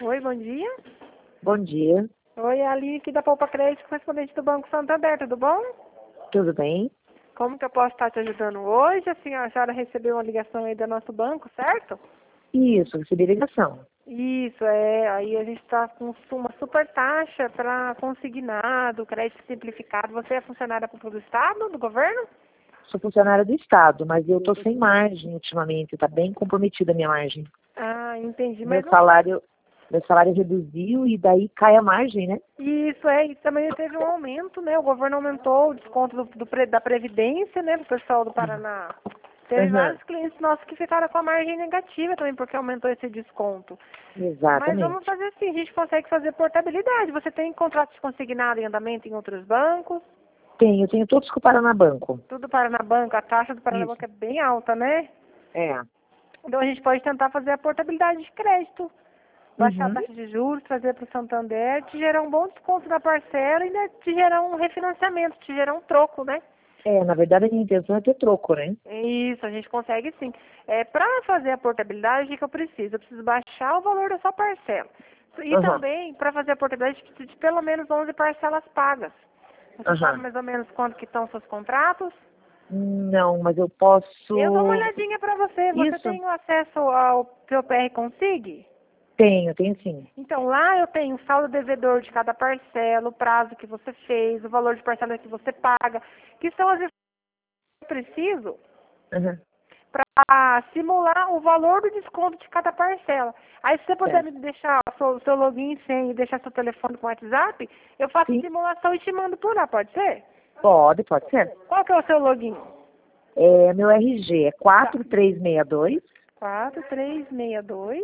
Oi, bom dia. Bom dia, Oi, é a Aline aqui da Poupa Crédito, correspondente do Banco Santander, tudo bom? tudo bem? Como que eu posso estar te ajudando hoje? A senhora recebeu uma ligação aí do nosso banco, certo? Isso, recebi ligação. Isso, aí a gente está com uma super taxa para consignado, crédito simplificado. Você é funcionária pública do Estado, do governo? Sou funcionária do Estado, mas eu estou sem margem ultimamente, está bem comprometida a minha margem. Ah, entendi, Meu mas não... salário reduziu e daí cai a margem, né? Isso, e também teve um aumento, né? O governo aumentou o desconto da Previdência, né, pro pessoal do Paraná. Teve Uhum, vários clientes nossos que ficaram com a margem negativa também, porque aumentou esse desconto. Mas vamos exatamente. fazer assim, a gente consegue fazer portabilidade. Você tem contrato de consignado em andamento em outros bancos? Tenho todos com o Paraná Banco. Tudo Paranabanco, a taxa do Paranabanco Isso. é bem alta, né? É. Então a gente pode tentar fazer a portabilidade de crédito. Baixar a Uhum. taxa de juros, trazer para o Santander, te gerar um bom desconto na parcela e ainda te gerar um refinanciamento, te gerar um troco, né? Na verdade a minha intenção é ter troco, né? Isso, a gente consegue sim. Para fazer a portabilidade, o que eu preciso? Eu preciso baixar o valor da sua parcela. E Aham, também, para fazer a portabilidade, eu preciso de pelo menos 11 parcelas pagas. Você sabe aham. mais ou menos quanto que estão seus contratos? Não, mas eu Eu dou uma posso... olhadinha para você. Você Isso, tem o acesso ao seu PR Consig? tenho sim. Então, lá eu tenho o saldo devedor de cada parcela, o prazo que você fez, o valor de parcela que você paga, que são as informações que eu preciso Uhum. para simular o valor do desconto de cada parcela. Aí, se você puder me Certo. deixar o seu login e senha e deixar seu telefone com o WhatsApp, eu faço a Sim, simulação e te mando por lá, pode ser? pode ser. Qual que é o seu login? Meu RG é Tá. 4362 4362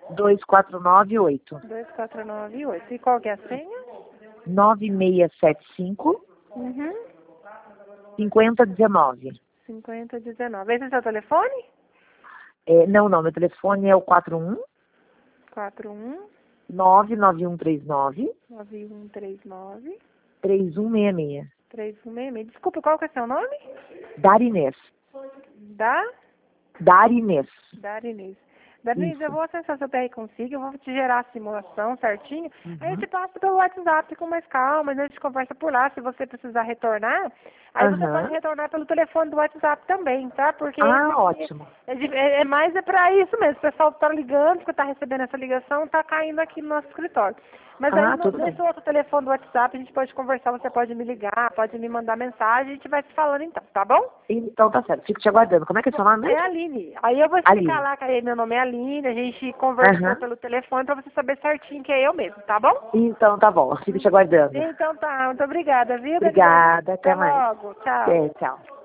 2498 2498. E qual que é a senha? 9675 Uhum. 5019. 5019. Esse é o seu telefone? Não, meu telefone é o 41 41 99139 9139 3166. 3166. Desculpa, qual que é seu nome? Darinês. Da? Darinês. Darinês. Darinês, eu Isso. vou acessar seu PR Consigo, eu vou te gerar a simulação certinho, aí eu Uhum. te passo pelo WhatsApp com mais calma, a gente conversa por lá, se você precisar retornar, aí você pode Aham. retornar pelo telefone do WhatsApp também, tá? Porque esse Ah, aqui ótimo. é pra isso mesmo, o pessoal tá ligando, porque tá recebendo essa ligação, tá caindo aqui no nosso escritório. Mas aí Ah, tudo nesse bem. outro telefone do WhatsApp a gente pode conversar, você pode me ligar, pode me mandar mensagem, a gente vai se falando então, tá bom? Então tá certo. Fico te aguardando. Como é que é seu nome É a mesmo? Aline. Aí eu vou explicar Aline. lá que aí meu nome é Aline, a gente conversou Aham. pelo telefone pra você saber certinho que é eu mesmo, tá bom? Então tá bom. Fico te aguardando. Então tá, muito obrigada, viu, Daniela? Obrigada. Até Até mais. logo, tchau. Tchau.